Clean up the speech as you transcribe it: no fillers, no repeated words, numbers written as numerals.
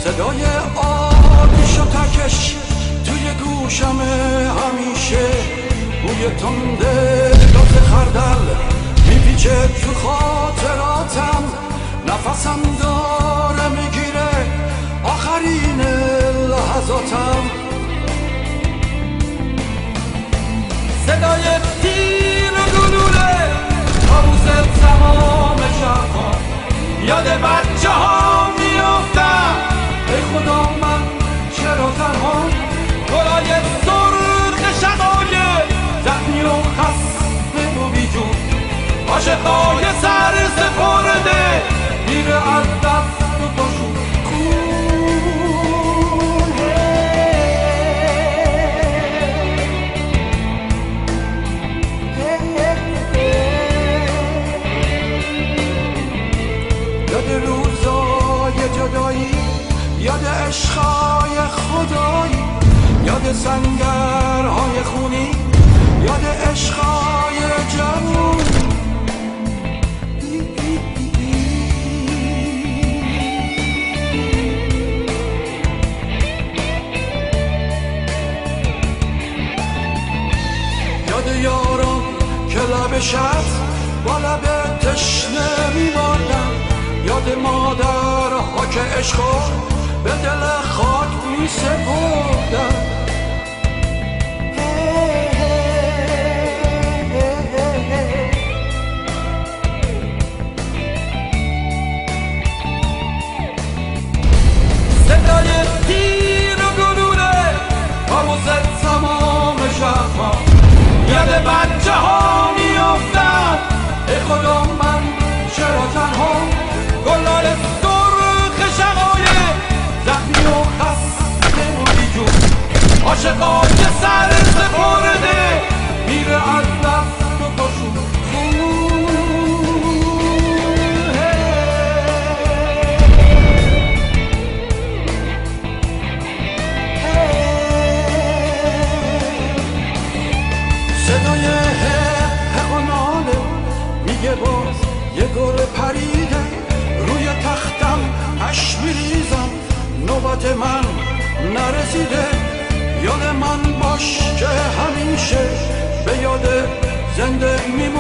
صدای آتیش و تکش توی گوشمه همیشه، بوی تنده گاز خردل میپیچه تو خاطراتم، نفسم داره میگیره آخرین لحظاتم. صدای تیر و گلوله طاووس تمام شهرها، یاد بچه ها میافتم ای خدا من چرا تنها، گلای سرخ شقایق زخمی و خسته و بیجون، عاشقای سر سپرده میره از دست و پاشون یاد روزای جدایی، یاد عشقای خدایی، یاد سنگرهای خونی، یاد عشقای جوون. یاد یاران که لب شب با لب تشنه میماندن، یاد مادرها که عشقا به دل خاک می سپردن. صدای تیر و گلوله طاووس تمام شهرها، یاد بچه ها میافتم ای خدا من چرا تنها، گلال سرخ شقایق زخمی و خسته و بیجون، عاشقای سر سپرده میره از دست و پاشون صدای حق و ناله میگه باز یه گل پریده روی تختم، اش میریزم نوبت من نرسیده. یاد من باش که همیشه به یاد زنده میمونم.